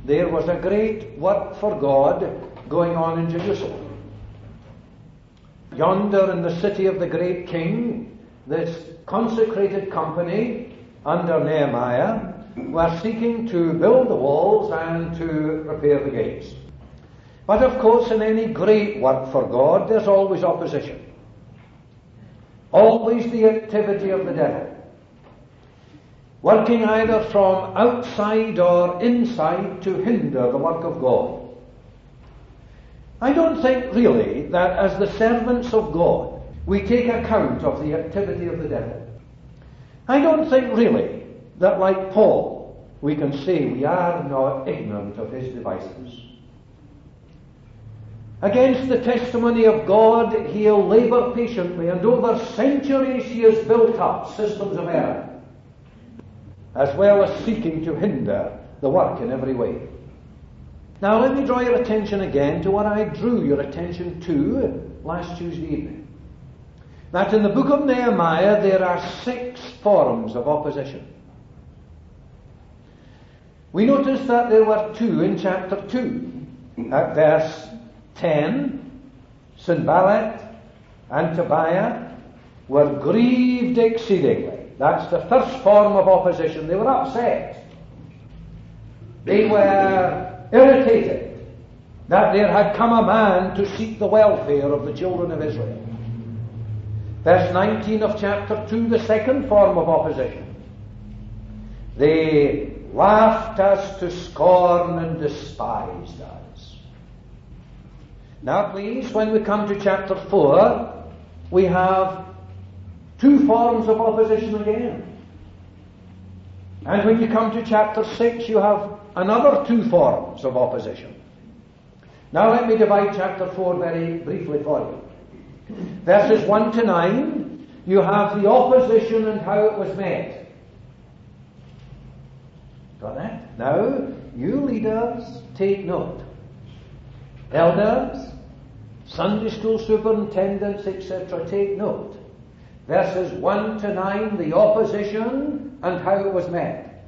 there was a great work for God going on in Jerusalem. Yonder in the city of the great king, this consecrated company under Nehemiah were seeking to build the walls and to repair the gates. But of course, in any great work for God, there's always opposition. Always the activity of the devil, working either from outside or inside to hinder the work of God. I don't think really that as the servants of God we take account of the activity of the devil. I don't think really that, like Paul, we can say we are not ignorant of his devices. Against the testimony of God he'll labour patiently, and over centuries he has built up systems of error, as well as seeking to hinder the work in every way. Now let me draw your attention again to what I drew your attention to last Tuesday evening. That in the book of Nehemiah there are 6 forms of opposition. We notice that there were 2 in chapter 2. At verse 10, Sanballat and Tobiah were grieved exceedingly. That's the first form of opposition. They were upset. They were irritated that there had come a man to seek the welfare of the children of Israel. Verse 19 of chapter 2, the second form of opposition. They laughed us to scorn and despised us. Now please, when we come to chapter 4, we have 2 forms of opposition again. And when you come to chapter 6, you have another 2 forms of opposition. Now let me divide chapter 4 very briefly for you. Verses 1 to 9, you have the opposition and how it was met. Got that? Now, you leaders, take note. Elders, Sunday school superintendents, etc., take note. Verses 1 to 9, the opposition and how it was met.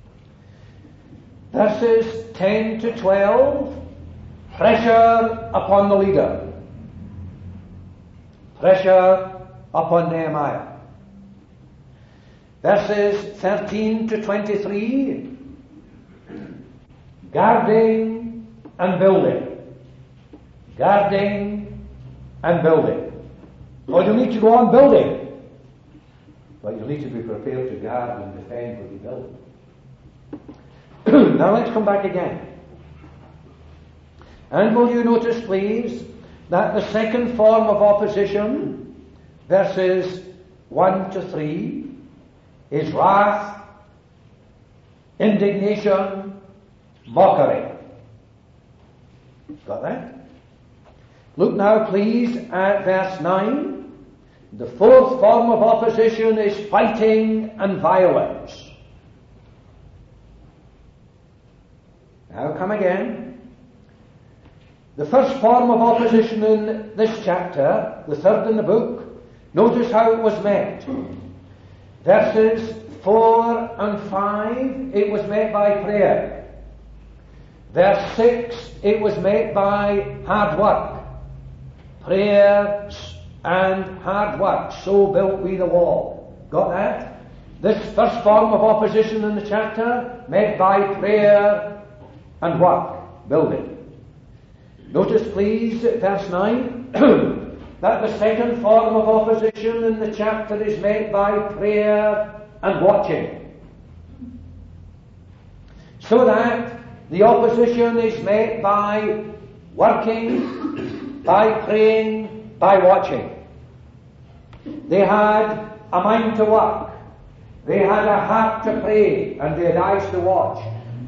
Verses 10 to 12, pressure upon the leader. Pressure upon Nehemiah. Verses 13 to 23, guarding and building. Guarding and building. Well, you need to go on building, but you need to be prepared to guard and defend what you build. Now let's come back again. And will you notice, please, that the second form of opposition, verses 1 to 3, is wrath, indignation, mockery. Got that? Look now, please, at verse 9. The fourth form of opposition is fighting and violence. Now come again. The first form of opposition in this chapter, the third in the book, notice how it was met. Verses 4 and 5, it was met by prayer. Verse 6, it was met by hard work. Prayer and hard work, so built we the wall. Got that? This first form of opposition in the chapter, met by prayer and work, building. Notice please, verse 9, that the second form of opposition in the chapter is met by prayer and watching. So that the opposition is met by working, by praying, by watching. They had a mind to work. They had a heart to pray, and they had eyes to watch.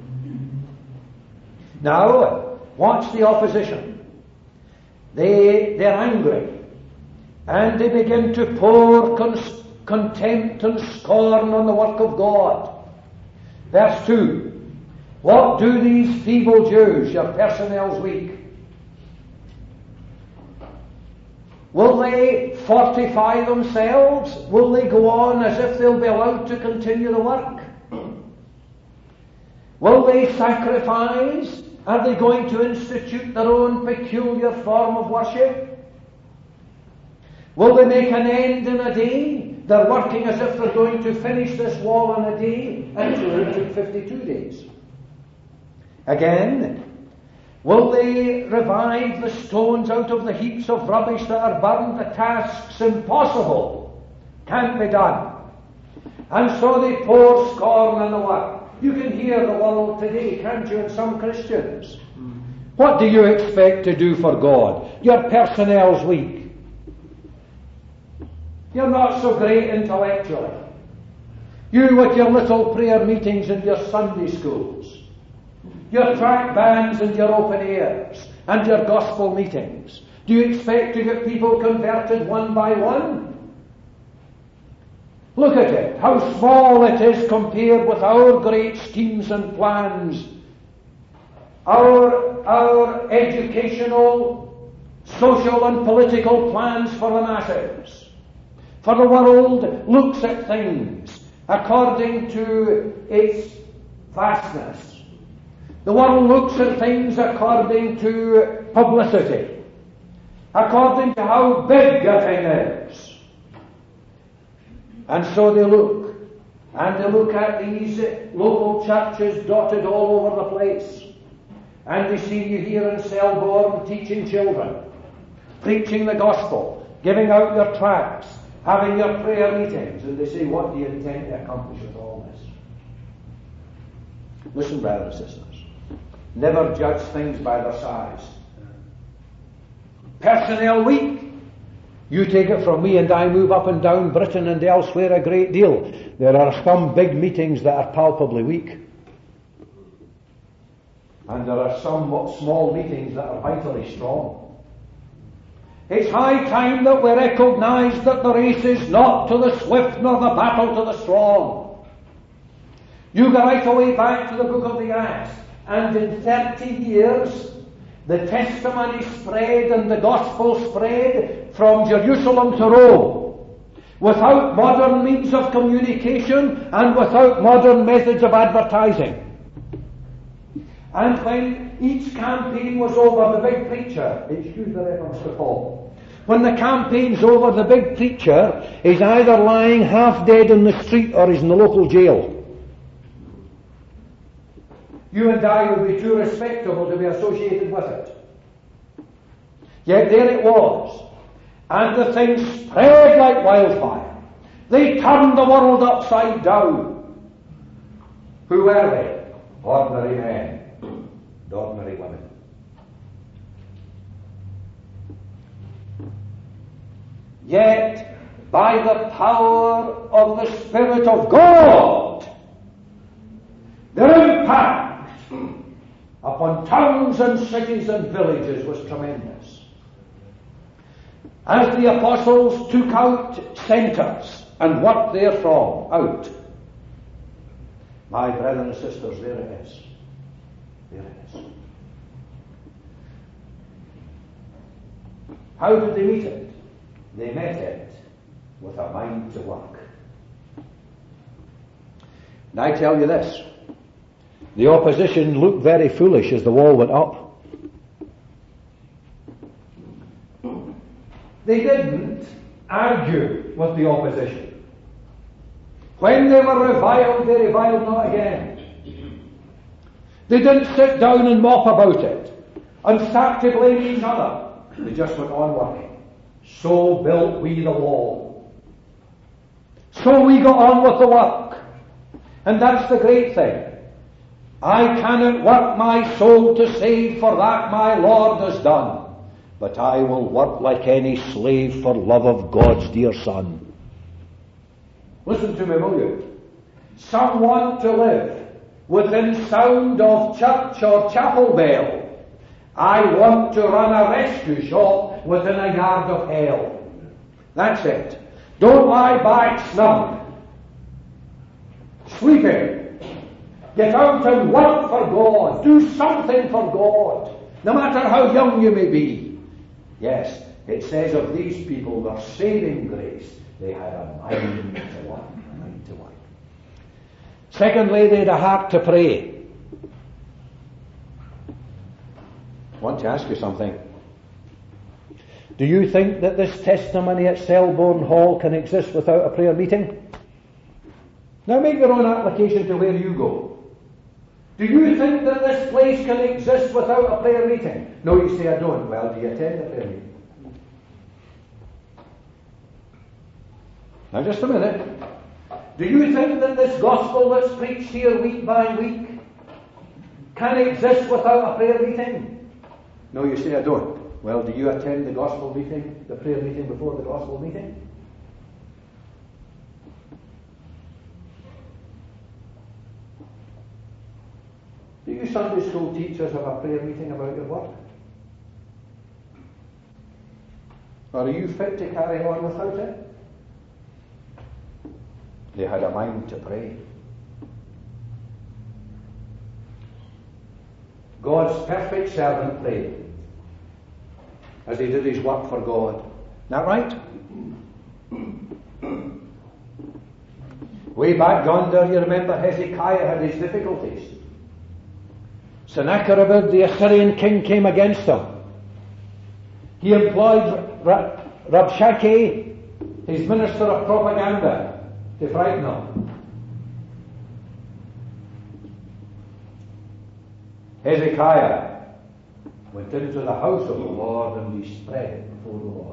Now, watch the opposition. They're angry, and they begin to pour contempt and scorn on the work of God. Verse 2, what do these feeble Jews, your personnel's weak? Will they fortify themselves? Will they go on as if they'll be allowed to continue the work? Will they sacrifice? Are they going to institute their own peculiar form of worship? Will they make an end in a day? They're working as if they're going to finish this wall in a day. Actually, it took 52 days. Again, will they revive the stones out of the heaps of rubbish that are burned? The task's impossible. Can't be done. And so they pour scorn on the work. You can hear the world today, can't you, in some Christians? What do you expect to do for God? Your personnel's weak. You're not so great intellectually. You with your little prayer meetings and your Sunday schools, your track bands and your open airs, and your gospel meetings. Do you expect to get people converted one by one? Look at it, how small it is compared with our great schemes and plans. Our educational, social and political plans for the masses. For the world looks at things according to its vastness. The world looks at things according to publicity, according to how big a thing is. And so they look. And they look at these local churches dotted all over the place. And they see you here in Selborne teaching children, preaching the gospel, giving out your tracts, having your prayer meetings. And they say, what do you intend to accomplish with all this? Listen, brothers and sisters. Never judge things by their size. Personnel weak. You take it from me, and I move up and down Britain and elsewhere a great deal. There are some big meetings that are palpably weak. And there are some small meetings that are vitally strong. It's high time that we recognize that the race is not to the swift nor the battle to the strong. You go right away back to the book of the Acts, and in 30 years the testimony spread and the gospel spread from Jerusalem to Rome, without modern means of communication and without modern methods of advertising. And when each campaign was over, the big preacher, excuse the reference to Paul, when the campaign's over, the big preacher is either lying half dead in the street or is in the local jail. You and I would be too respectable to be associated with it. Yet there it was. And the thing spread like wildfire. They turned the world upside down. Who were they? Ordinary men and ordinary women. Yet, by the power of the Spirit of God, their impact upon towns and cities and villages was tremendous. As the apostles took out centres and worked therefrom out, my brothers and sisters, there it is. There it is. How did they meet it? They met it with a mind to work. And I tell you this, the opposition looked very foolish as the wall went up. They didn't argue with the opposition. When they were reviled, they reviled not again. They didn't sit down and mop about it and start to blame each other. They just went on working. So built we the wall. So we got on with the work. And that's the great thing. I cannot work my soul to save, for that my Lord has done. But I will work like any slave for love of God's dear Son. Listen to me, will you? Some want to live within sound of church or chapel bell. I want to run a rescue shop within a yard of hell. That's it. Don't lie back snug, sleeping. Get out and work for God. Do something for God, no matter how young you may be. Yes, it says of these people, their saving grace, they had a mind to work. A mind to work. Secondly, they had a heart to pray. I want to ask you something. Do you think that this testimony at Selborne Hall can exist without a prayer meeting? Now make your own application to where you go. Do you think that this place can exist without a prayer meeting? No, you say, I don't. Well, do you attend the prayer meeting? Now just a minute. Do you think that this gospel that's preached here week by week can exist without a prayer meeting? No, you say, I don't. Well, do you attend the gospel meeting, the prayer meeting before the gospel meeting? Do you Sunday school teachers have a prayer meeting about your work? Or are you fit to carry on without it? They had a mind to pray. God's perfect servant prayed as he did his work for God. Isn't that right? Way back yonder, you remember Hezekiah had his difficulties. Sennacherib, the Assyrian king, came against him. He employed Rabshakeh, his minister of propaganda, to frighten him. Hezekiah went into the house of the Lord and he spread it before the Lord.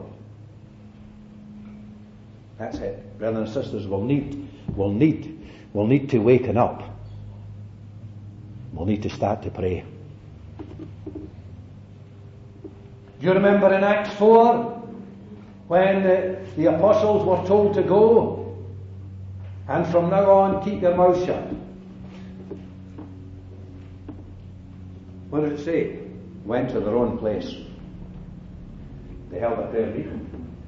That's it. Brothers and sisters, we'll need to waken up. We'll need to start to pray. Do you remember in Acts 4 when the apostles were told to go and from now on keep your mouth shut? What did it say? Went to their own place. They held a prayer meeting.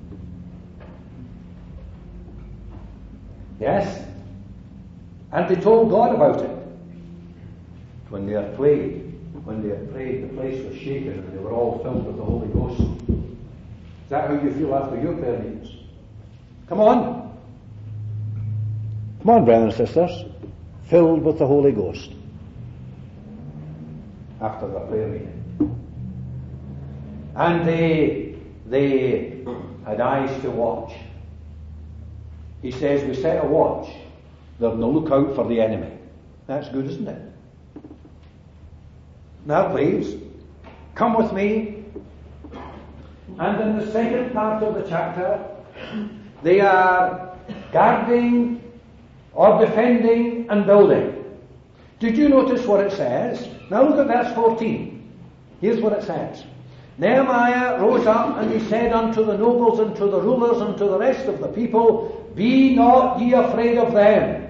Yes? And they told God about it. When they had prayed, the place was shaken and they were all filled with the Holy Ghost. Is that how you feel after your prayer meetings? Come on. Come on, brothers and sisters. Filled with the Holy Ghost. After the prayer meeting. And they had eyes to watch. He says, we set a watch. They're on the lookout for the enemy. That's good, isn't it? Now please, come with me. And in the second part of the chapter, they are guarding or defending and building. Did you notice what it says? Now look at verse 14. Here's what it says. Nehemiah rose up and he said unto the nobles and to the rulers and to the rest of the people, be not ye afraid of them.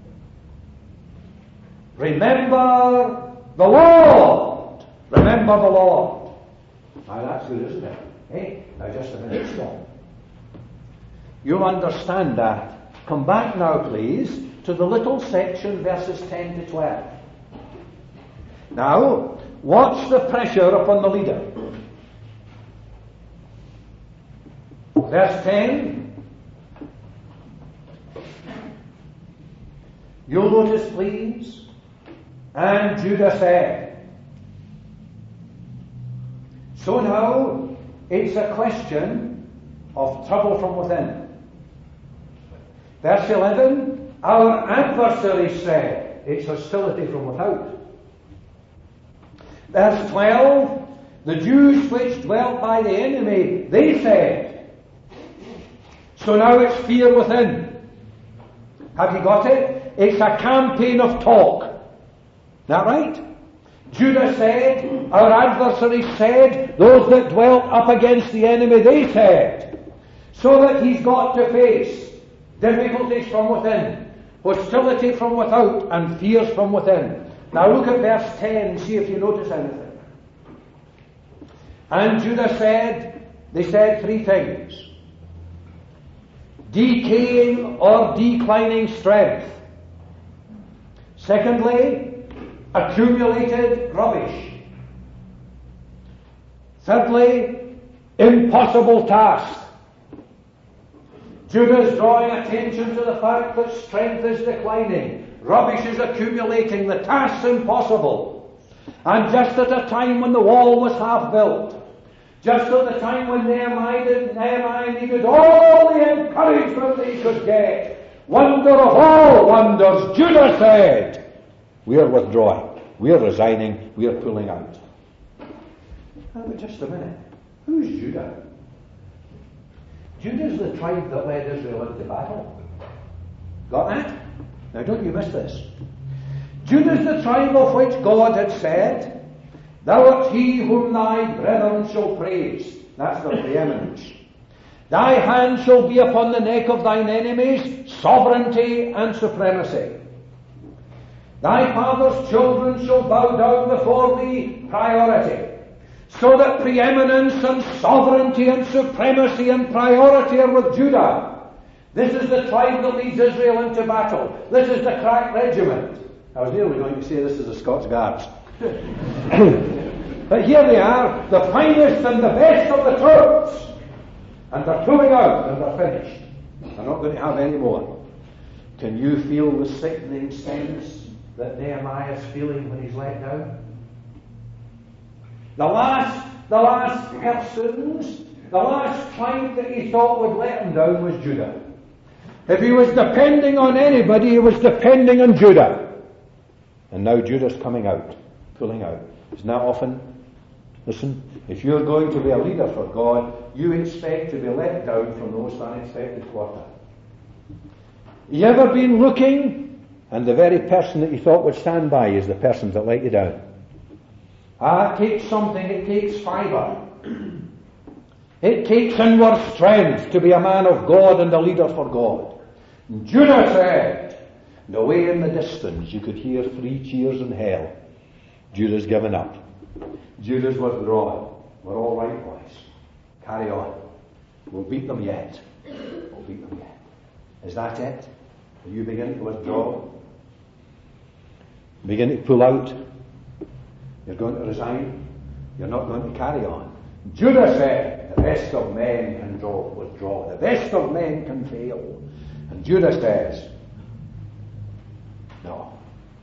Remember the Lord. Remember the Lord. Now that's good, isn't it? Hey, now just a minute, stop. You'll understand that. Come back now, please, to the little section, verses 10 to 12. Now, watch the pressure upon the leader. Verse 10. You'll notice, please, and Judah said. So now, it's a question of trouble from within. Verse 11, our adversaries said, it's hostility from without. Verse 12, the Jews which dwelt by the enemy, they said. So now it's fear within. Have you got it? It's a campaign of talk. Is that right? Judah said, our adversaries said, those that dwelt up against the enemy, they said. So that he's got to face difficulties from within, hostility from without, and fears from within. Now look at verse 10 and see if you notice anything. And Judah said, they said three things. Decaying or declining strength. Secondly, accumulated rubbish. Thirdly, impossible task. Judah is drawing attention to the fact that strength is declining, rubbish is accumulating, the task's impossible. And just at a time when the wall was half built, just at the time when Nehemiah needed all the encouragement he could get, wonder of all wonders, Judah said, we are withdrawing, we are resigning, we are pulling out. Now, but just a minute. Who's Judah? Judah's the tribe that led Israel into battle. Got that? Now don't you miss this. Judah's the tribe of which God had said, thou art he whom thy brethren shall praise. That's the preeminence. Thy hand shall be upon the neck of thine enemies, sovereignty and supremacy. Thy father's children shall bow down before thee, priority. So that preeminence and sovereignty and supremacy and priority are with Judah. This is the tribe that leads Israel into battle. This is the crack regiment. I was nearly going to say this is the Scots Guards. But here they are, the finest and the best of the troops. And they're pulling out and they're finished. They're not going to have any more. Can you feel the sickening sense that Nehemiah is feeling when he's let down? The last persons, the last tribe that he thought would let him down was Judah. If he was depending on anybody, he was depending on Judah. And now Judah's coming out, pulling out. Isn't that often? Listen, if you're going to be a leader for God, you expect to be let down from the most unexpected quarter. You ever been looking, and the very person that you thought would stand by is the person that let you down? It takes something, it takes fibre. It takes inward strength to be a man of God and a leader for God. And Judah said, and away in the distance you could hear 3 cheers in hell. Judah's given up. Judah's withdrawn. We're all right, boys. Carry on. We'll beat them yet. We'll beat them yet. Is that it? Are you beginning to withdraw? Beginning to pull out? You're going to resign? You're not going to carry on? Judah said, the best of men can withdraw. The best of men can fail. And Judah says, no.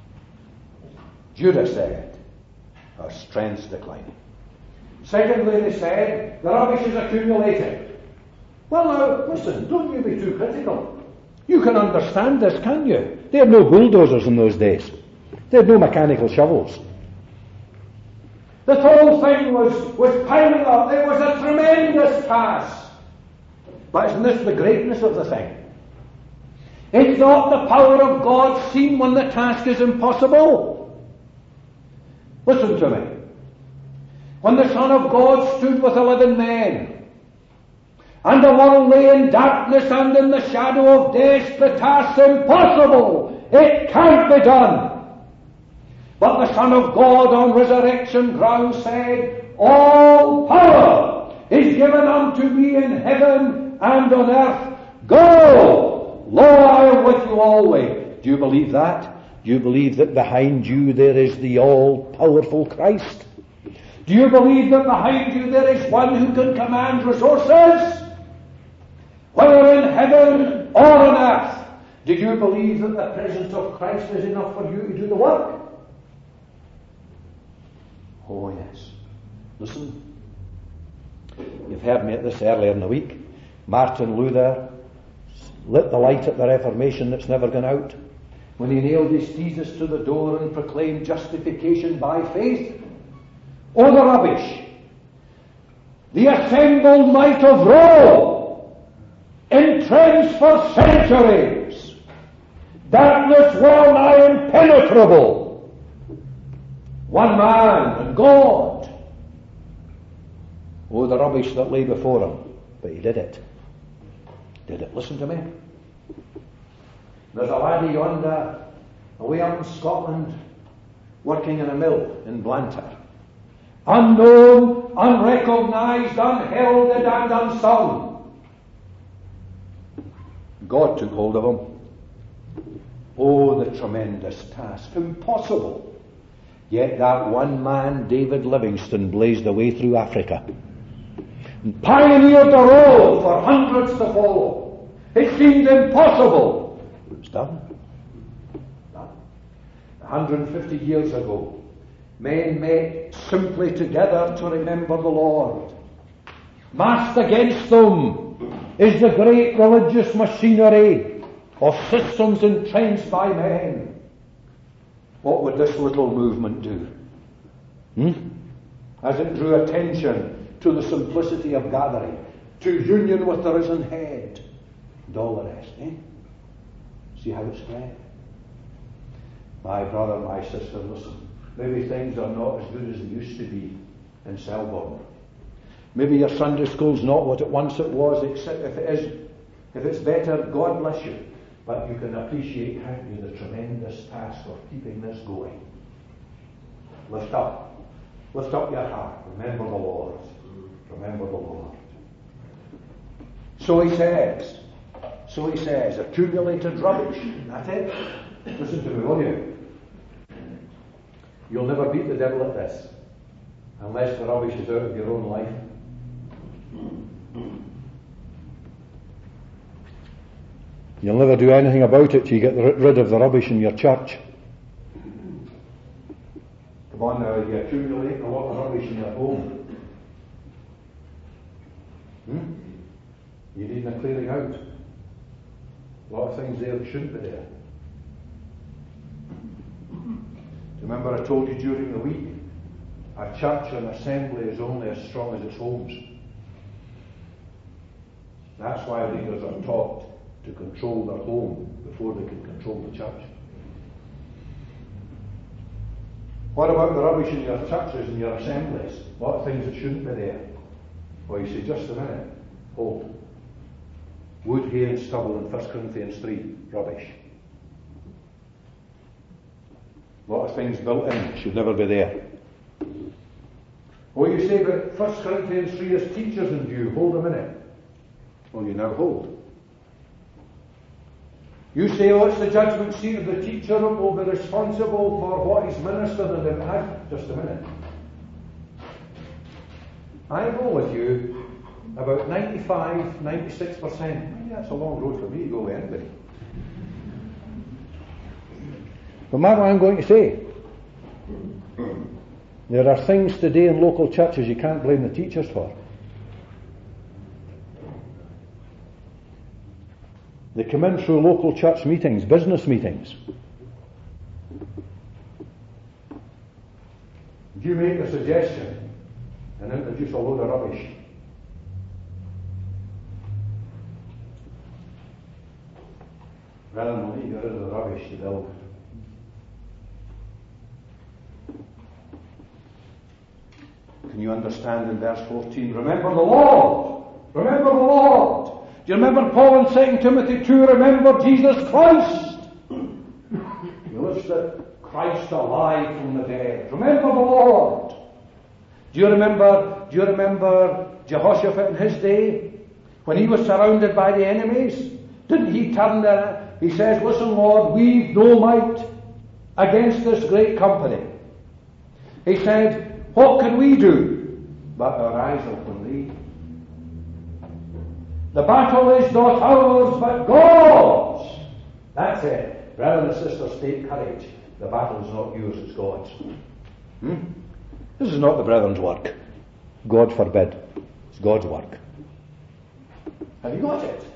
Judah said, our strength's declining. Secondly, they said, the rubbish is accumulating. Well now, listen, don't you be too critical. You can understand this, can you? They had no bulldozers in those days. They had no mechanical shovels. The whole thing was piling up. It was a tremendous task. But isn't this the greatness of the thing? Is not the power of God seen when the task is impossible? Listen to me. When the Son of God stood with 11 men, and the world lay in darkness and in the shadow of death, the task's impossible. It can't be done. But the Son of God on resurrection ground said, all power is given unto me in heaven and on earth. Go! Lo, I am with you always. Do you believe that? Do you believe that behind you there is the all-powerful Christ? Do you believe that behind you there is one who can command resources? Whether in heaven or on earth. Do you believe that the presence of Christ is enough for you to do the work? Oh yes. Listen. You've heard me at this earlier in the week. Martin Luther lit the light at the Reformation that's never gone out. When he nailed his thesis to the door and proclaimed justification by faith. Oh, the rubbish. The assembled might of Rome, entrenched for centuries. Darkness well nigh impenetrable. One man and God. Oh, the rubbish that lay before him. But he did it. Did it. Listen to me. There's a laddie yonder, away up in Scotland, working in a mill in Blantyre. Unknown, unrecognized, unheralded and unsung. God took hold of him. Oh, the tremendous task. Impossible. Yet that one man, David Livingstone, blazed the way through Africa and pioneered the road for hundreds to follow. It seemed impossible. It was done. 150 years ago, Men met simply together to remember the Lord. Massed against them is the great religious machinery of systems entrenched by men. What would this little movement do? As it drew attention to the simplicity of gathering, to union with the risen head, and all the rest, See how it spread? My brother, my sister, listen. Maybe things are not as good as they used to be in Selborne. Maybe your Sunday school's not what it once it was, except if it is. If it's better, God bless you. But you can appreciate the tremendous task of keeping this going. Lift up your heart. Remember the Lord. Remember the Lord. So he says, accumulated rubbish. That's it. Listen to me, will you? You'll never beat the devil at this, unless the rubbish is out of your own life. You'll never do anything about it till you get rid of the rubbish in your church. Come on now, you accumulate a lot of rubbish in your home. You need a clearing out. A lot of things there that shouldn't be there. Remember I told you during the week, a church or an assembly is only as strong as its homes. That's why leaders are taught to control their home before they can control the church. What about the rubbish in your churches and your assemblies? A lot of things that shouldn't be there. Well, you say, just a minute, hold. Wood, hay and stubble in 1 Corinthians 3, rubbish. A lot of things built in should never be there. Well, you say, but 1 Corinthians 3 is teachers in view. Hold a minute. Well, you now hold. You say, oh, it's the judgment seat of the teacher who will be responsible for what he's ministered and it. Just a minute. I go with you about 95, 96%. Maybe that's a long road for me to go with anybody. But mark what I'm going to say. There are things today in local churches you can't blame the teachers for. They come in through local church meetings, business meetings. If you make a suggestion and introduce a load of rubbish, rather than leave rid of the rubbish, they'll Can you understand in verse 14? Remember the Lord! Remember the Lord! Do you remember Paul in 2 Timothy 2? Remember Jesus Christ! You lifted Christ alive from the dead. Remember the Lord! Do you remember Jehoshaphat in his day? When he was surrounded by the enemies? Didn't he turn there? He says, listen Lord, we've no might against this great company. He said, what can we do? But our eyes upon thee. The battle is not ours, but God's. That's it. Brothers and sisters, take courage. The battle is not yours, it's God's. This is not the brethren's work. God forbid. It's God's work. Have you got it?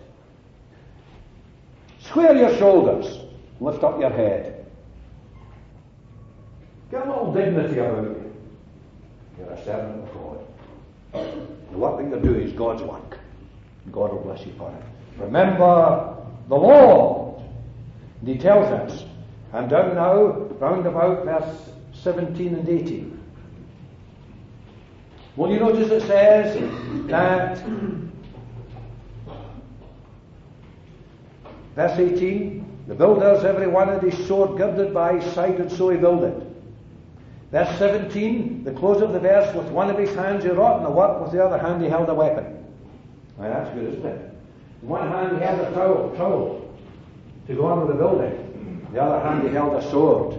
Square your shoulders. Lift up your head. Get a little dignity about you. You're a servant of God. The work that you're doing is God's work. God will bless you for it. Remember the Lord. And he tells us. I'm down now, round about verse 17 and 18. Well, you notice it says that verse 18, the builders, every one had his sword girded by his side, and so he builded. Verse 17, the close of the verse, with one of his hands he wrought in the work, with the other hand he held a weapon. Now that's good, isn't it? In one hand he held a trowel to go on with the building. The other hand he held a sword.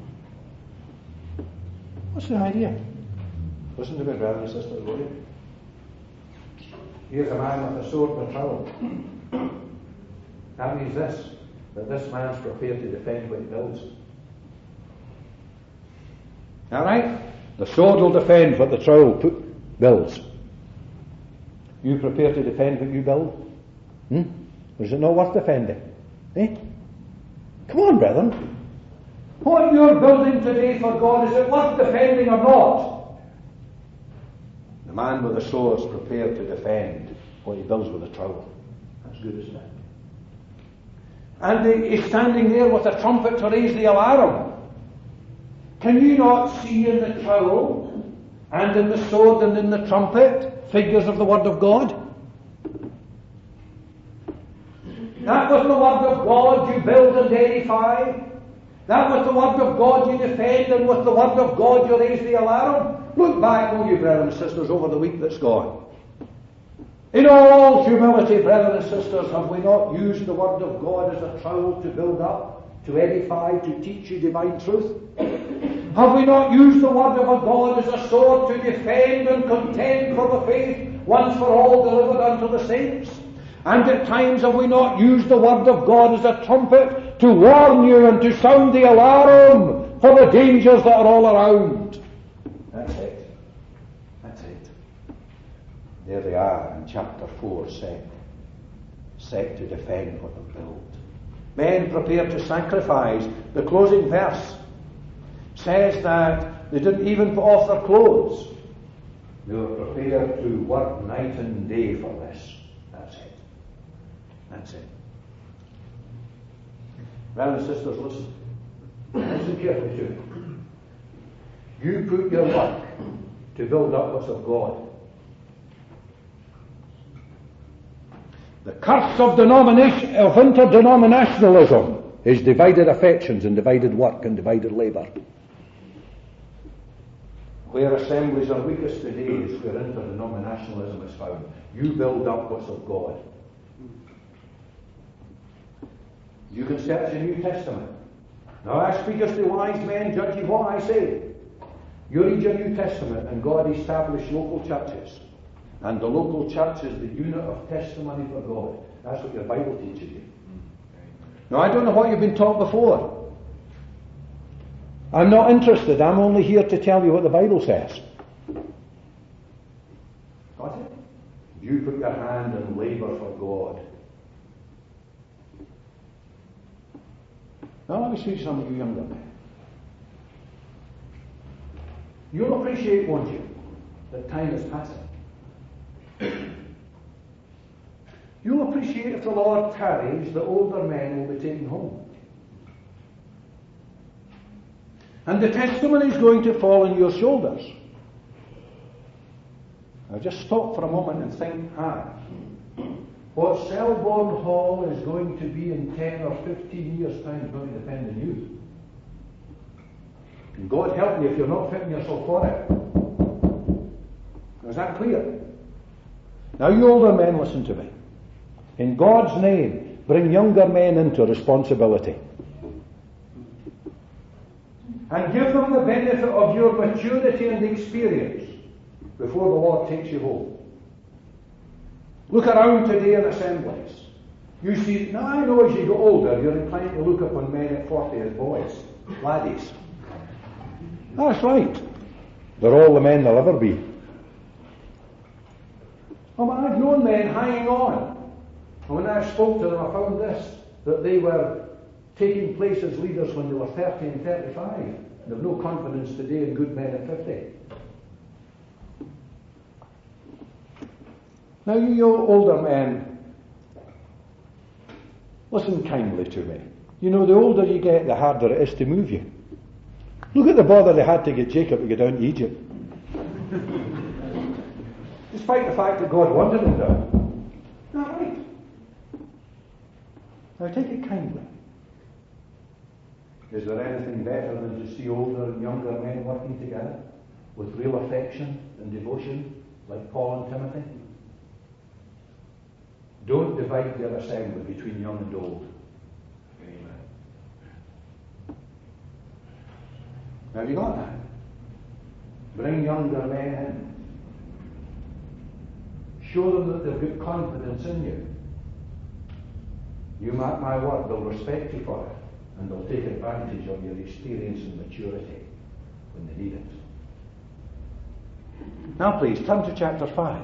What's the idea? Listen to me, brothers and sisters, will you? Here's a man with a sword and a trowel. That means this, that this man's prepared to defend what he builds. All right? The sword will defend what the trowel builds. You prepare to defend what you build? Or is it not worth defending? Eh? Come on, brethren. What you're building today for God, is it worth defending or not? The man with the sword is prepared to defend what he builds with a trowel. That's good, isn't it? And he's standing there with a trumpet to raise the alarm. Can you not see in the trowel and in the sword and in the trumpet figures of the Word of God? That was the Word of God you build and edify. That was the Word of God you defend, and with the Word of God you raise the alarm. Look back, will you, brothers and sisters, over the week that's gone. In all humility, brothers and sisters, have we not used the Word of God as a trowel to build up, to edify, to teach you divine truth? Have we not used the Word of God as a sword to defend and contend for the faith once for all delivered unto the saints? And at times have we not used the Word of God as a trumpet to warn you and to sound the alarm for the dangers that are all around? That's it. That's it. There they are in chapter 4, set to defend what they build. Men prepared to sacrifice. The closing verse says that they didn't even put off their clothes. They were prepared to work night and day for this. That's it. That's it. Brothers and sisters, listen. Listen carefully to me. You put your work to build up what's of God. The curse of interdenominationalism is divided affections and divided work and divided labour. Where assemblies are weakest today is where interdenominationalism is found. You build up what's of God. You can search the New Testament. Now I speak as to wise men, judging what I say. You read your New Testament and God established local churches. And the local church is the unit of testimony for God. That's what your Bible teaches you. Now I don't know what you've been taught before. I'm not interested. I'm only here to tell you what the Bible says. Got it? You put your hand and labour for God. Now let me speak to some of you younger men. You'll appreciate, won't you, that time is passing. You'll appreciate if the Lord tarries, the older men will be taken home. And the testimony is going to fall on your shoulders. Now just stop for a moment and think hard. What Selborne Hall is going to be in 10 or 15 years' time is going to depend on you. And God help you if you're not fitting yourself for it. Is that clear? Now you older men, listen to me. In God's name, bring younger men into responsibility. And give them the benefit of your maturity and experience before the Lord takes you home. Look around today in assemblies. You see, now I know as you get older, you're inclined to look upon men at 40 as boys, laddies. That's right. They're all the men they'll ever be. Oh, but I've known men hanging on. And when I spoke to them, I found this, that they were taking place as leaders when they were 30 and 35. And have no confidence today in good men at 50. Now you older men, listen kindly to me. You know, the older you get, the harder it is to move you. Look at the bother they had to get Jacob to go down to Egypt. Despite the fact that God wanted him down. Not right. Now take it kindly. Is there anything better than to see older and younger men working together with real affection and devotion, like Paul and Timothy? Don't divide your assembly between young and old. Amen. Now have you got that? Bring younger men in. Show them that they've got confidence in you. You mark my word, they'll respect you for it. And they'll take advantage of your experience and maturity. when they need it. Now please, turn to chapter 5.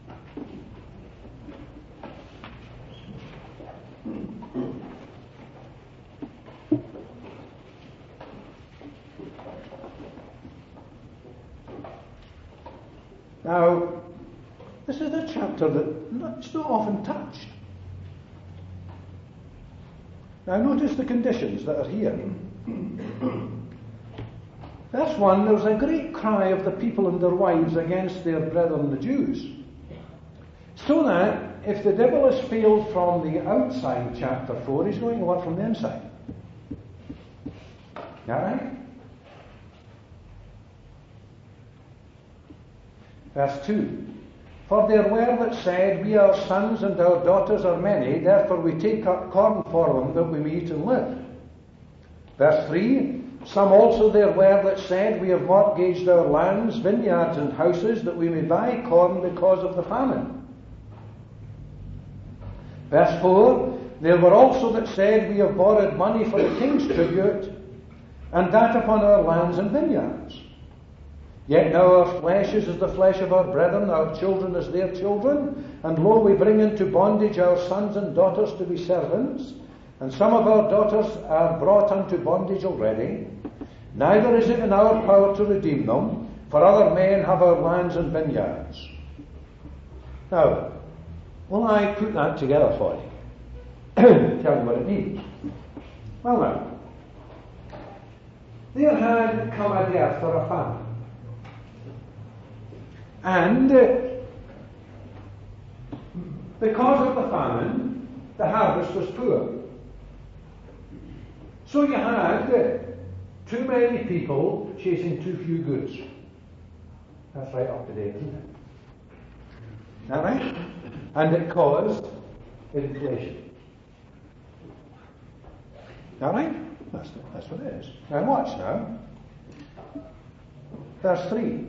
Now, this is a chapter that's not often touched. Now notice the conditions that are here. Verse 1, there was a great cry of the people and their wives against their brethren the Jews. So that if the devil has failed from the outside, chapter 4, he's going to work from the inside. Is that right? Verse 2, for there were that said, we our sons and our daughters are many, therefore we take up corn for them that we may eat and live. Verse 3, some also there were that said, we have mortgaged our lands, vineyards and houses, that we may buy corn because of the famine. Verse 4, there were also that said, we have borrowed money for the king's tribute, and that upon our lands and vineyards. Yet now our flesh is as the flesh of our brethren, our children as their children, and lo, we bring into bondage our sons and daughters to be servants, and some of our daughters are brought unto bondage already. Neither is it in our power to redeem them, for other men have our lands and vineyards. Now, will I put that together for you? Tell you what it means. Well now, there had come a death for a famine. And because of the famine, the harvest was poor. So you had too many people chasing too few goods. That's right up to date, isn't it? Is that right? And it caused inflation. Is that right? That's what it is. Now watch now. Verse 3.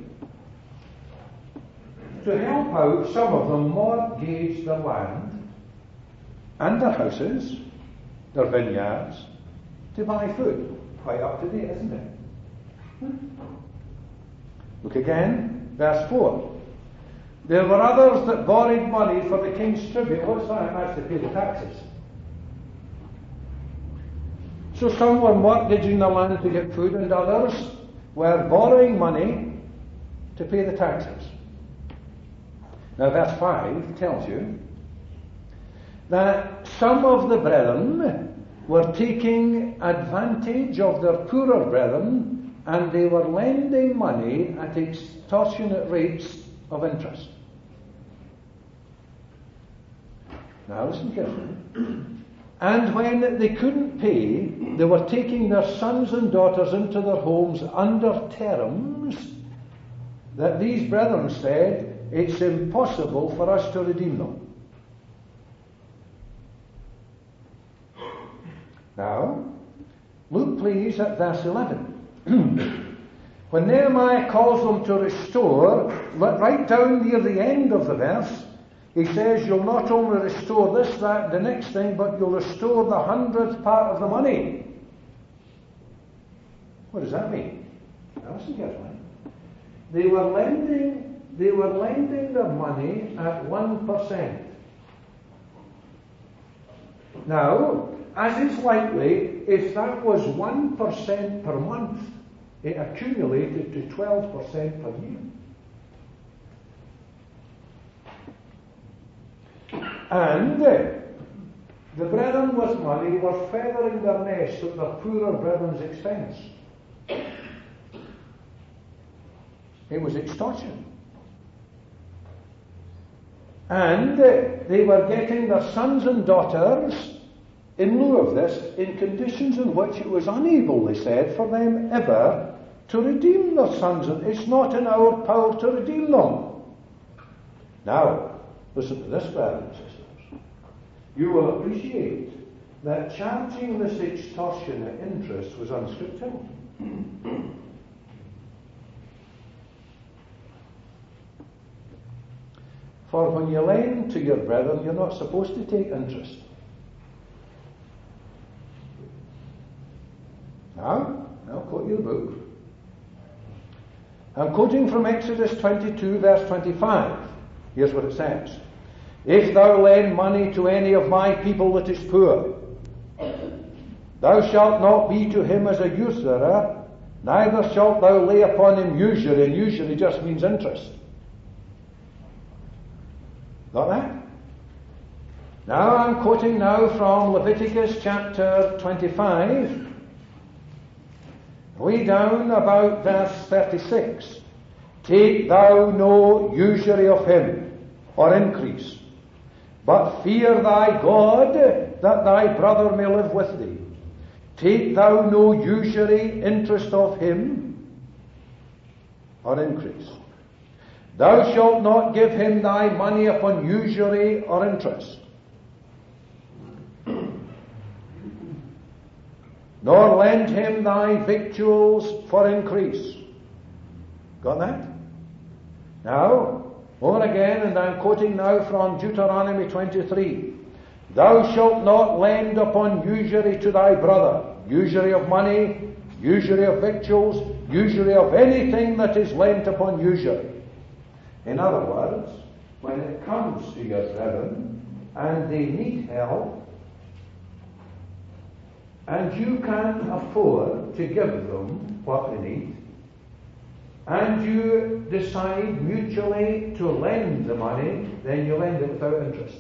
To help out, some of them mortgaged their land and their houses, their vineyards, to buy food. Quite up to date, isn't it? Look again, verse 4. There were others that borrowed money for the king's tribute. What's that? That's to pay the taxes. So some were mortgaging their land to get food, and others were borrowing money to pay the taxes. Now verse 5 tells you that some of the brethren were taking advantage of their poorer brethren, and they were lending money at extortionate rates of interest. Now listen carefully. And when they couldn't pay, they were taking their sons and daughters into their homes under terms that these brethren said, it's impossible for us to redeem them. Now, look please at verse 11. When Nehemiah calls them to restore, right down near the end of the verse, he says, you'll not only restore this, that, the next thing, but you'll restore the 100th part of the money. What does that mean? Now listen carefully. They were lending their money at 1%. Now, as is likely, if that was 1% per month, it accumulated to 12% per year. And the brethren with money were feathering their nests at their poorer brethren's expense. It was extortion. And they were getting their sons and daughters in lieu of this in conditions in which it was unable, they said, for them ever to redeem their sons. And it's not in our power to redeem them. Now, listen to this, brothers and sisters. You will appreciate that charging this extortionate interest was unscriptural. For when you lend to your brethren, you're not supposed to take interest. Now, I'll quote you the book. I'm quoting from Exodus 22, verse 25. Here's what it says. If thou lend money to any of my people that is poor, thou shalt not be to him as a usurer, neither shalt thou lay upon him usury. And usury just means interest. Got that? Now I'm quoting now from Leviticus chapter 25, way down about verse 36. Take thou no usury of him, or increase, but fear thy God, that thy brother may live with thee. Take thou no usury, interest of him, or increase. Thou shalt not give him thy money upon usury or interest, nor lend him thy victuals for increase. Got that? Now, over again, and I'm quoting now from Deuteronomy 23. Thou shalt not lend upon usury to thy brother, usury of money, usury of victuals, usury of anything that is lent upon usury. In other words, when it comes to your brethren and they need help, and you can afford to give them what they need, and you decide mutually to lend the money, then you lend it without interest.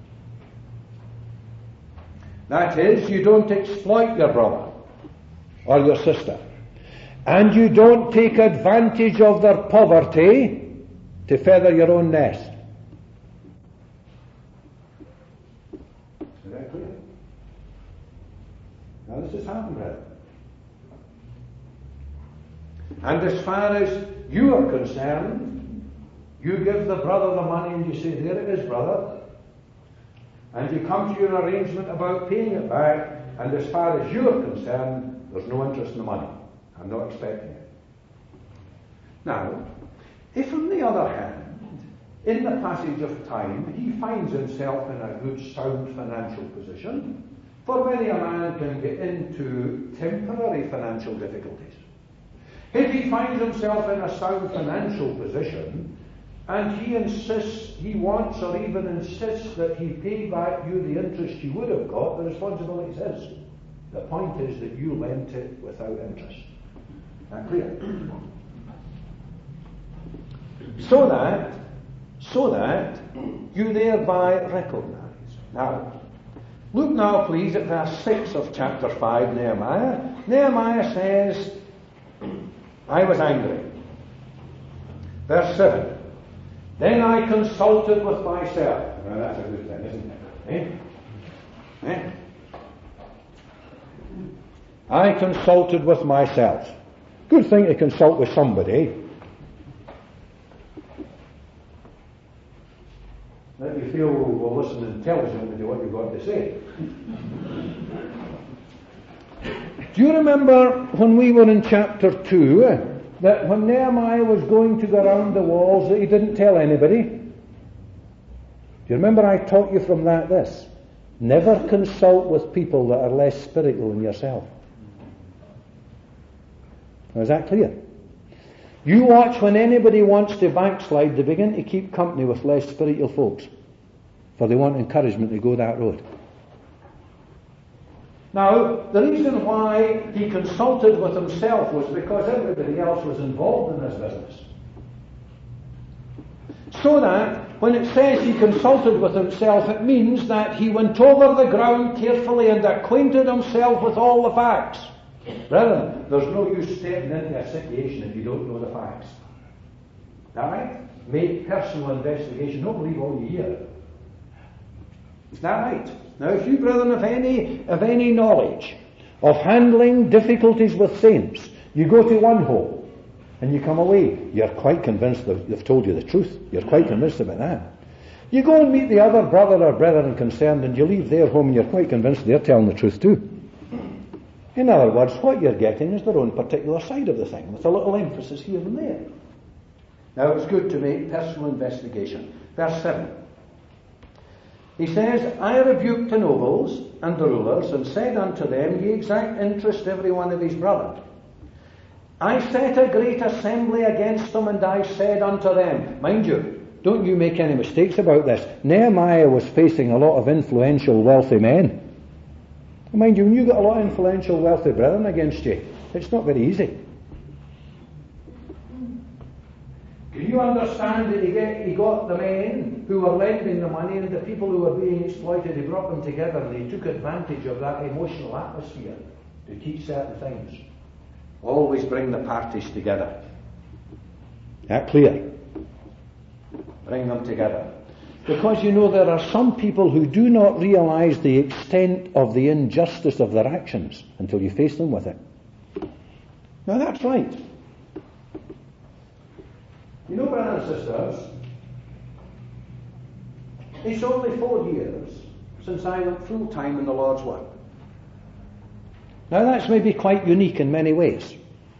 That is, you don't exploit your brother or your sister, and you don't take advantage of their poverty to feather your own nest. Is that clear? Now this has happened, brethren. And as far as you are concerned, you give the brother the money and you say, there it is, brother. And you come to your arrangement about paying it back, and as far as you are concerned, there's no interest in the money. I'm not expecting it. Now, if on the other hand, in the passage of time, he finds himself in a good, sound financial position, for many a man can get into temporary financial difficulties. If he finds himself in a sound financial position, and he insists, he wants or even insists that he pay back you the interest you would have got, the responsibility is his. The point is that you lent it without interest. Is that clear? So that you thereby recognize. Now, look now please at verse 6 of chapter 5, Nehemiah. Nehemiah says, I was angry. Verse 7. Then I consulted with myself. Now that's a good thing, isn't it? I consulted with myself. Good thing to consult with somebody. That you feel will listen intelligently to what you've got to say. Do you remember when we were in chapter 2, that when Nehemiah was going to go around the walls, that he didn't tell anybody? Do you remember I taught you from that this? Never consult with people that are less spiritual than yourself. Now, is that clear? You watch when anybody wants to backslide, they begin to keep company with less spiritual folks, for they want encouragement to go that road. Now, the reason why he consulted with himself was because everybody else was involved in this business. So that, when it says he consulted with himself, it means that he went over the ground carefully and acquainted himself with all the facts. Brethren, there's no use stepping into a situation if you don't know the facts. Is that right? Make personal investigation. Don't believe all you hear. Is that right? Now, if you, brethren, have any knowledge of handling difficulties with saints, you go to one home and you come away, you're quite convinced that they've told you the truth. You're quite convinced about that. You go and meet the other brother or brethren concerned, and you leave their home and you're quite convinced they're telling the truth too. In other words, what you're getting is their own particular side of the thing, with a little emphasis here and there. Now, it's good to make personal investigation. Verse 7. He says, I rebuked the nobles and the rulers, and said unto them, Ye exact interest every one of his brother. I set a great assembly against them, and I said unto them, mind you, don't you make any mistakes about this. Nehemiah was facing a lot of influential, wealthy men. Mind you, when you got a lot of influential, wealthy brethren against you, it's not very easy. Can you understand that he got the men who were lending the money and the people who were being exploited, he brought them together and he took advantage of that emotional atmosphere to teach certain things. Always bring the parties together. That clear? Bring them together. Because you know there are some people who do not realize the extent of the injustice of their actions until you face them with it. Now that's right. You know, brothers and sisters, it's only 4 years since I went full time in the Lord's work. Now that's maybe quite unique in many ways.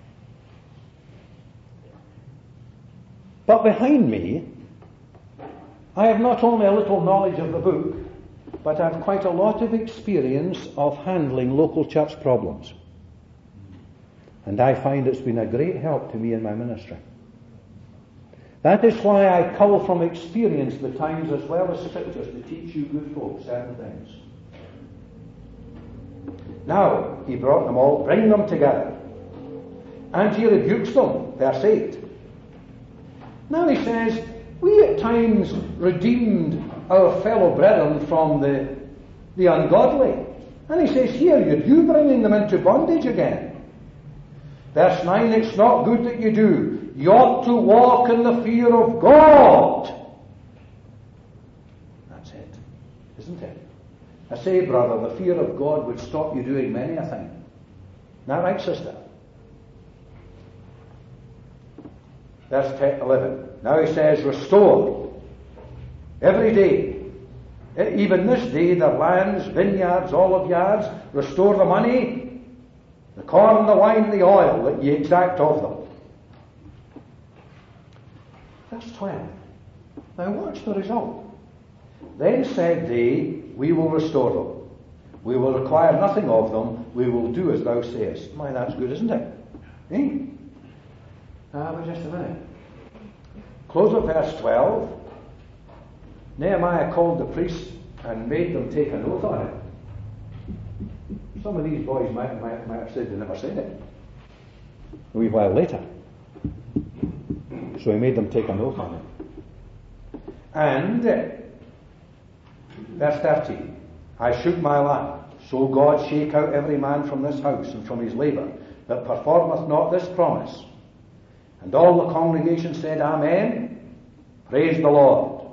But behind me, I have not only a little knowledge of the book, but I have quite a lot of experience of handling local church problems. And I find it's been a great help to me in my ministry. That is why I cull from experience the times as well as scriptures to teach you good folk certain things. Now, he brought them all, bring them together. And he rebukes them, verse 8. Now he says, we at times redeemed our fellow brethren from the ungodly. And he says, here you bringing them into bondage again. Verse 9, it's not good that you do. You ought to walk in the fear of God. That's it, isn't it? I say, brother, the fear of God would stop you doing many a thing. Isn't that right, sister? Verse 11. Now he says, restore every day, even this day, their lands, vineyards, olive yards, restore the money, the corn, the wine, the oil that ye exact of them. Verse 12. Now watch the result. Then said they, we will restore them. We will require nothing of them. We will do as thou sayest. Why, that's good, isn't it? Eh? But just a minute. Close of verse 12. Nehemiah called the priests and made them take an oath on it. Some of these boys might have said they never said it. A wee while later. So he made them take an oath on it. And, verse 13, I shook my lamp, so God shake out every man from this house and from his labour, that performeth not this promise. And all the congregation said, Amen. Praise the Lord.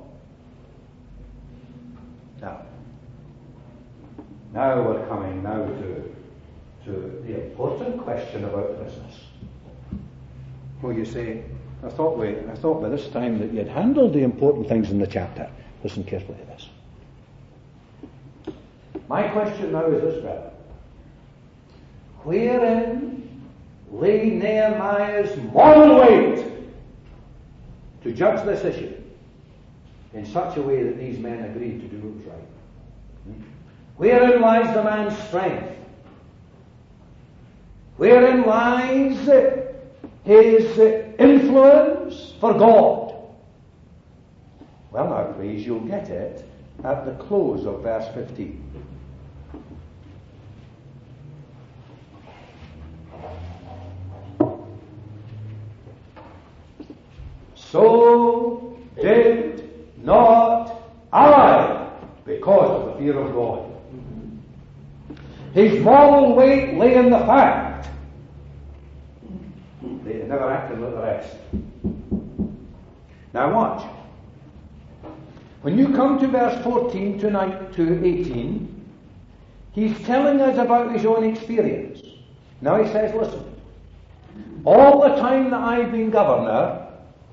Now we're coming now to the important question about Christmas. Well, you say, I thought by this time that you had handled the important things in the chapter. Listen carefully to this. My question now is this, brother. Wherein lay Nehemiah's moral weight to judge this issue in such a way that these men agreed to do what was right? Wherein lies the man's strength? Wherein lies his influence for God? Well, now, please, you'll get it at the close of verse 15. So did not I, because of the fear of God. His moral weight lay in the fact they had never acted like the rest. Now watch. When you come to verse 14 to 18, he's telling us about his own experience. Now he says, listen, all the time that I've been governor,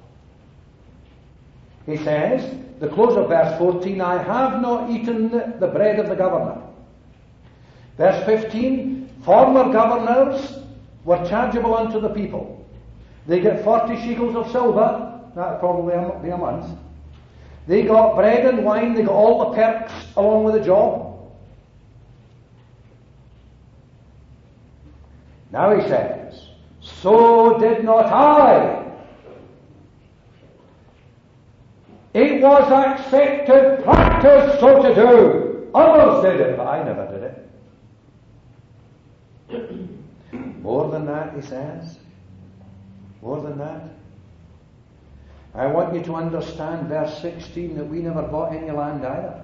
he says, the close of verse 14, I have not eaten the bread of the governor. Verse 15, former governors were chargeable unto the people. They get 40 shekels of silver, that'll probably be a month. They got bread and wine, they got all the perks along with the job. Now he says, so did not I. It was accepted practice so to do. Others did it, but I never did it. More than that, he says. More than that. I want you to understand verse 16 that we never bought any land either.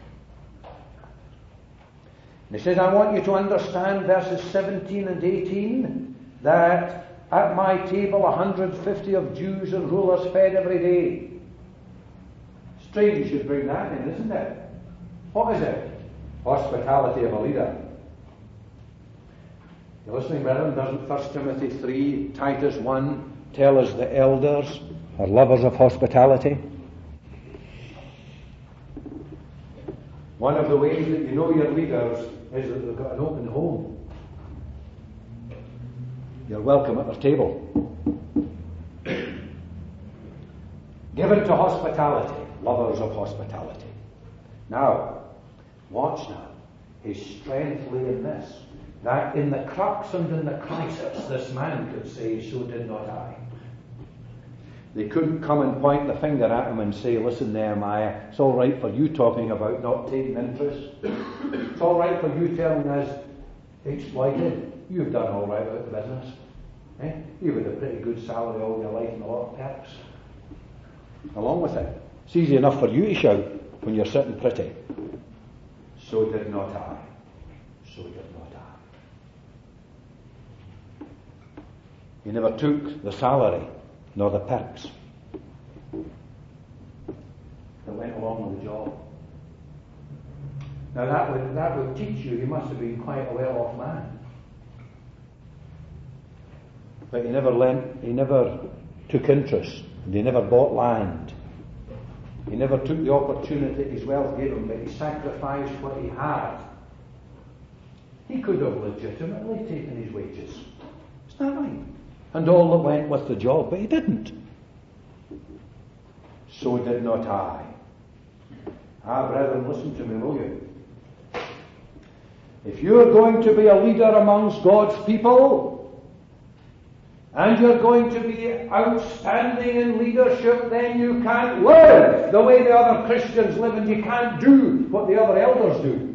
And he says, I want you to understand verses 17 and 18 that at my table 150 of Jews and rulers fed every day. Strange you should bring that in, isn't it? What is it? Hospitality of a leader. You listening, brethren? Doesn't 1 Timothy 3, Titus 1 tell us the elders are lovers of hospitality? One of the ways that you know your leaders is that they've got an open home. You're welcome at their table. Given to hospitality, lovers of hospitality. Now, watch now. His strength lay in this, that in the crux and in the crisis, this man could say, so did not I. They couldn't come and point the finger at him and say, listen Nehemiah, it's all right for you talking about not taking interest. It's all right for you telling us exploited. You've done all right with the business. You've had a pretty good salary all your life and a lot of perks. Along with it, it's easy enough for you to shout when you're sitting pretty. So did not I. So did not I. He never took the salary nor the perks that went along with the job. Now that would teach you he must have been quite a well-off man. But he never took interest, and he never bought land. He never took the opportunity his wealth gave him, but he sacrificed what he had. He could have legitimately taken his wages. Isn't that right? And all that went with the job, but he didn't. So did not I. Brethren, listen to me, will you? If you're going to be a leader amongst God's people, and you're going to be outstanding in leadership, then you can't live the way the other Christians live, and you can't do what the other elders do.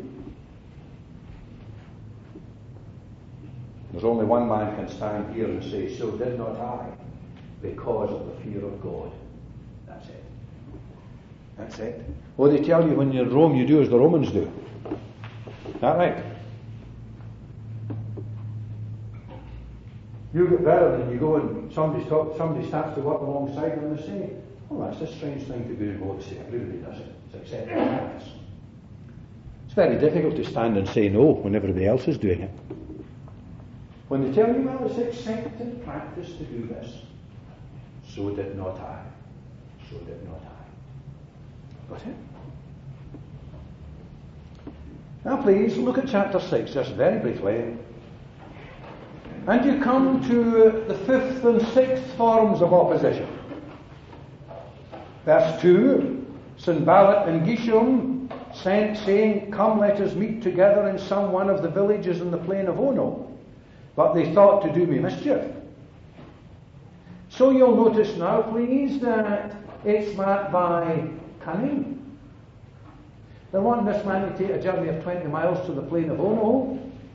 There's only one man can stand here and say, so did not I, because of the fear of God. That's it. That's it. Well, they tell you when you're in Rome, you do as the Romans do. Is that right? You get better than you go and somebody starts to work alongside them and they say, oh, that's a strange thing to do and go to say, everybody does it. It's accepted practice. It's very difficult to stand and say no when everybody else is doing it. When they tell you, well, it's accepted practice to do this, so did not I. So did not I. Got it? Now please, look at chapter 6, just very briefly. And you come to the 5th and 6th forms of opposition. Verse 2, Sanballat and Geshem sent, saying, come, let us meet together in some one of the villages in the plain of Ono. But they thought to do me mischief. So you'll notice now, please, that it's marked by cunning. They want this man to take a journey of 20 miles to the plain of Ono.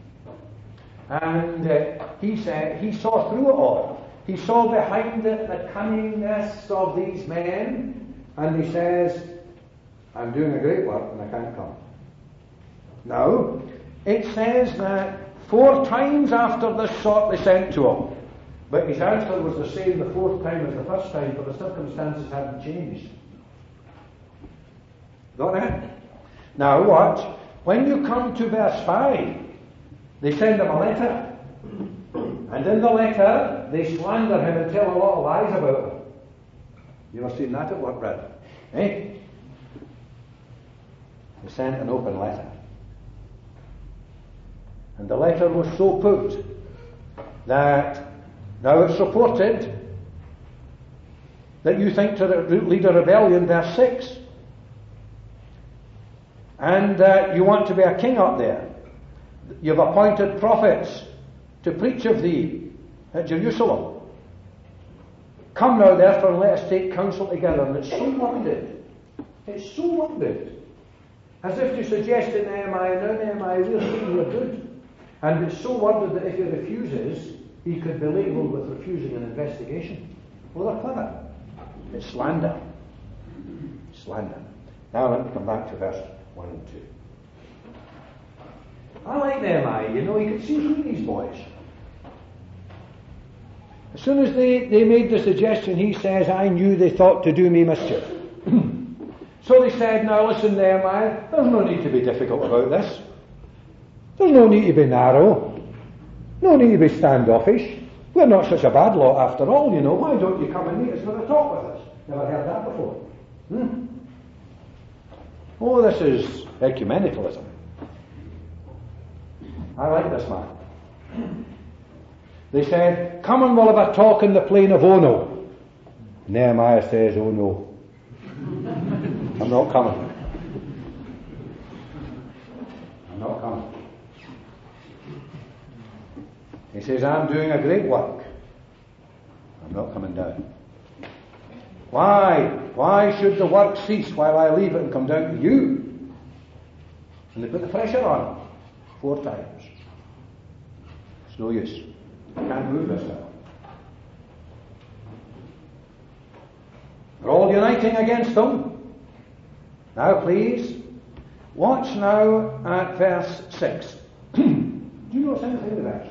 And he said he saw through it all. He saw behind it the cunningness of these men, and he says, I'm doing a great work and I can't come. Now, it says that 4 times after this sort they sent to him, but his answer was the same the 4th time as the first time, but the circumstances hadn't changed. Got it? Now watch. When you come to verse 5, they send him a letter. And in the letter, they slander him and tell a lot of lies about him. You ever seen that at work, Brad? Eh? They sent an open letter. And the letter was so put that now it's reported that you think to lead a rebellion, verse 6. And you want to be a king up there. You've appointed prophets to preach of thee at Jerusalem. Come now, therefore, and let us take counsel together. And it's so worded. It's so worded. As if to suggest to Nehemiah, now Nehemiah, we're saying you're good. And it's so worded that if he refuses, he could be labelled with refusing an investigation. Well, they're clever. It's slander. Slander. Now let me come back to verse 1 and 2. I like Nehemiah, you know, he could see through these boys. As soon as they made the suggestion, he says, I knew they thought to do me mischief. So they said, now listen, Nehemiah, there's no need to be difficult about this. There's no need to be narrow. No need to be standoffish. We're not such a bad lot after all, you know. Why don't you come and meet us for a talk with us? Never heard that before. Oh, this is ecumenicalism. I like this man. They said, come and we'll have a talk in the plain of Ono. Nehemiah says, oh no. I'm not coming. I'm not coming. He says, I'm doing a great work. I'm not coming down. Why? Why should the work cease while I leave it and come down to you? And they put the pressure on 4 times. It's no use. I can't move this now. They're all uniting against them. Now please, watch now at verse 6. Do you know anything of this?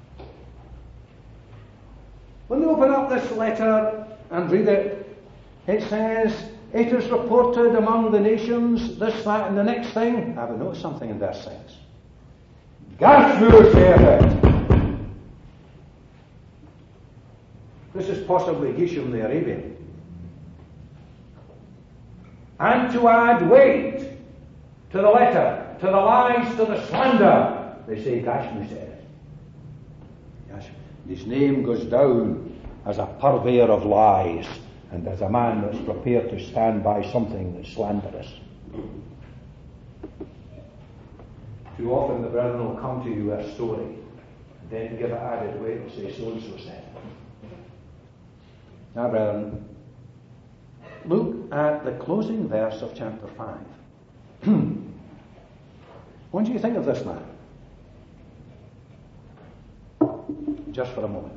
When they open up this letter and read it, it says, it is reported among the nations, this, that, and the next thing. Have you noticed something in verse 6? Gashmu saith it. This is possibly Geshem the Arabian. And to add weight to the letter, to the lies, to the slander, they say Gashmu said it. His name goes down as a purveyor of lies and as a man that's prepared to stand by something that's slanderous. Too often the brethren will come to you with a story and then to give it added weight will say so-and-so said. Now, brethren, look at the closing verse of chapter 5. What do you think of this man? Just for a moment.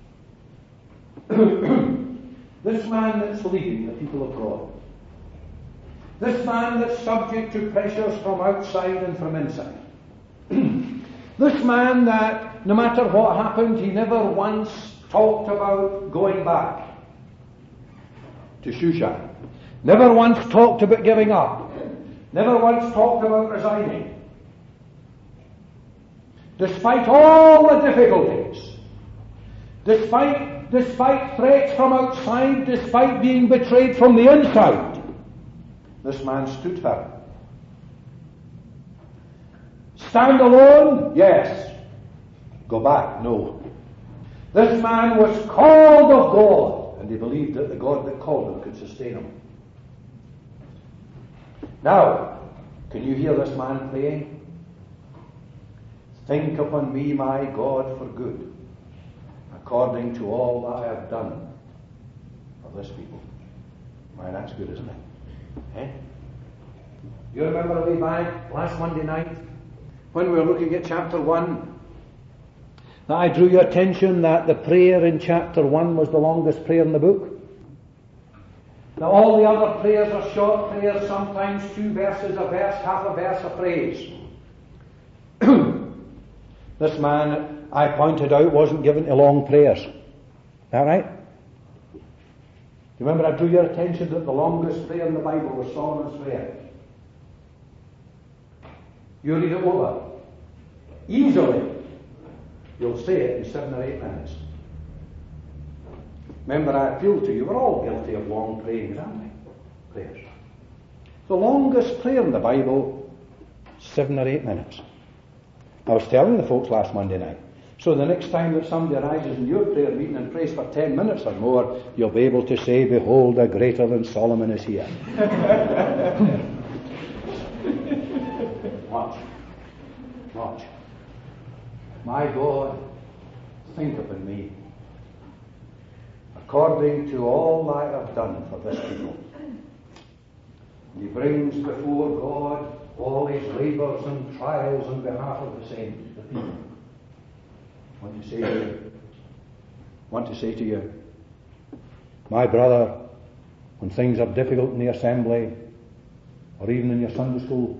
This man that's leading the people of God. This man that's subject to pressures from outside and from inside. This man that, no matter what happened, he never once talked about going back to Shushan. Never once talked about giving up. Never once talked about resigning. Despite all the difficulties, despite threats from outside, despite being betrayed from the inside, this man stood firm. Stand alone? Yes. Go back? No. This man was called of God, and he believed that the God that called him could sustain him. Now, can you hear this man praying? Think upon me, my God, for good, according to all that I have done for this people. Why, that's good, isn't it? Eh? You remember way back last Monday night when we were looking at chapter 1 that I drew your attention that the prayer in chapter 1 was the longest prayer in the book? Now all the other prayers are short prayers, sometimes 2 verses a verse, half a verse of praise. This man, I pointed out, wasn't given to long prayers. Is that right? Remember I drew your attention that the longest prayer in the Bible was Solomon's prayer. You read it over. Easily, you'll say it in 7 or 8 minutes. Remember I appealed to you, we're all guilty of long prayings, aren't we? Prayers. The longest prayer in the Bible, 7 or 8 minutes. I was telling the folks last Monday night. So the next time that somebody arises in your prayer meeting and prays for 10 minutes or more, you'll be able to say, behold, a greater than Solomon is here. Watch. Watch. My God, think upon me according to all I have done for this people. He brings before God all his labours and trials on behalf of the people. I want to say to you, my brother, when things are difficult in the assembly, or even in your Sunday school,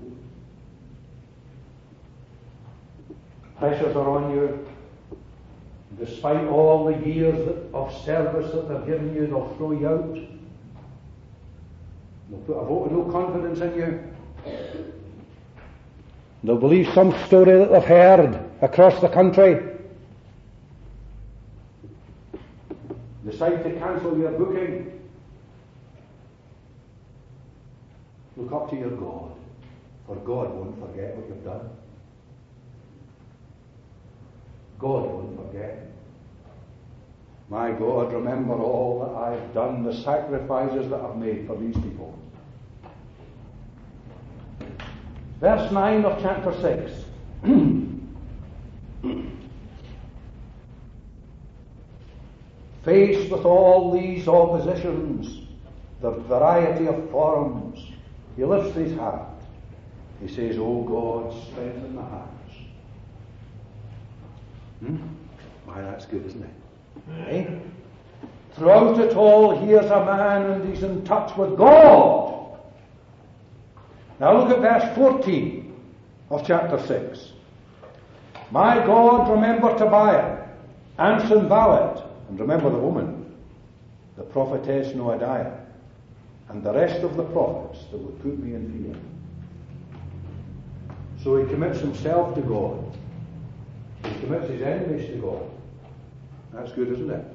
pressures are on you, despite all the years of service that they've given you, they'll throw you out. They'll put a vote of no confidence in you. They'll believe some story that they've heard across the country. Decide to cancel your booking. Look up to your God, for God won't forget what you've done. God won't forget. My God, remember all that I've done, the sacrifices that I've made for these people. Verse 9 of chapter 6. Faced with all these oppositions, the variety of forms, he lifts his heart. He says, "O God, strengthen my hands." Why, that's good, isn't it? Eh? Throughout it all, here's a man and he's in touch with God. Now look at verse 14 of chapter 6. My God, remember Tobiah and Sanballat, and remember the woman, the prophetess Noadiah, and the rest of the prophets that would put me in fear. So he commits himself to God. He commits his enemies to God. That's good, isn't it?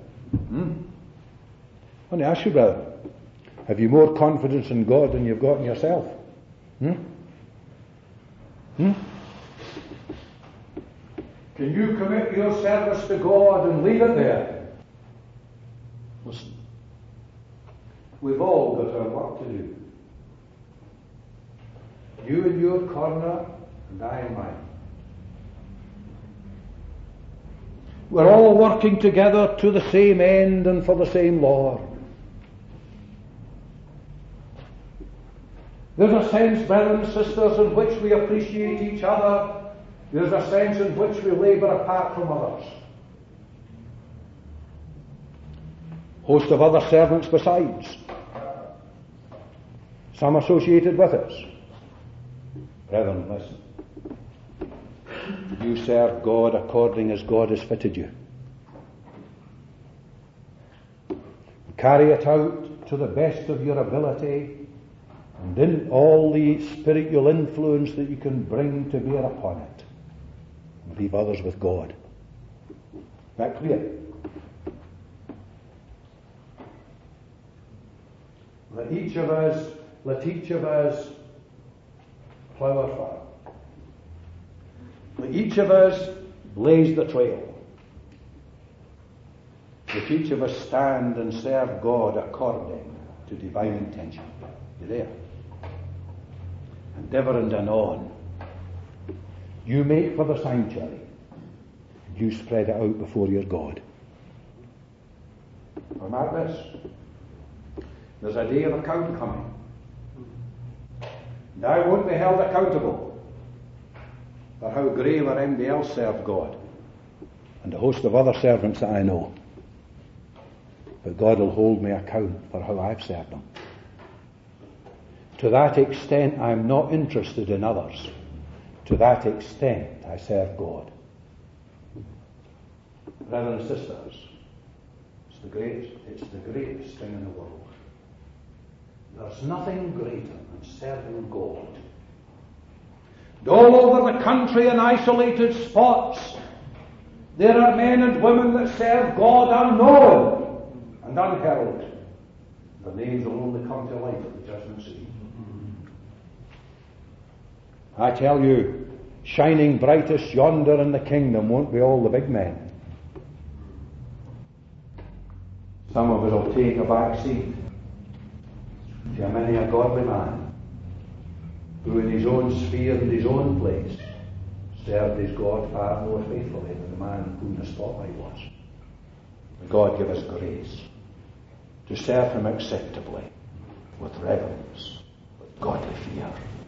I want to ask you, brother, have you more confidence in God than you've got in yourself? Can you commit your service to God and leave it there? Listen, we've all got our work to do. You in your corner, and I in mine. We're all working together to the same end and for the same Lord. There's a sense, brothers and sisters, in which we appreciate each other. There's a sense in which we labour apart from others. Host of other servants besides, some associated with us. Brethren, listen. You serve God according as God has fitted you. Carry it out to the best of your ability, and in all the spiritual influence that you can bring to bear upon it. And leave others with God. Is that clear? Let each of us plough our farm. Let each of us blaze the trail. Let each of us stand and serve God according to divine intention. You there? Endeavour and anon. You make for the sanctuary. You spread it out before your God. Or mark this. There's a day of account coming. And I won't be held accountable for how grave or anybody else served God, and a host of other servants that I know. But God will hold me account for how I've served Him. To that extent, I'm not interested in others. To that extent, I serve God. Brothers and sisters, it's the greatest thing in the world. There's nothing greater than serving God. And all over the country in isolated spots, there are men and women that serve God unknown and unheralded. Their names will only come to light at the judgment seat. I tell you, shining brightest yonder in the kingdom won't be all the big men. Some of us will take a back seat to many a godly man who in his own sphere and his own place served his God far more faithfully than the man whom the spotlight was. May God give us grace to serve Him acceptably, with reverence, with godly fear.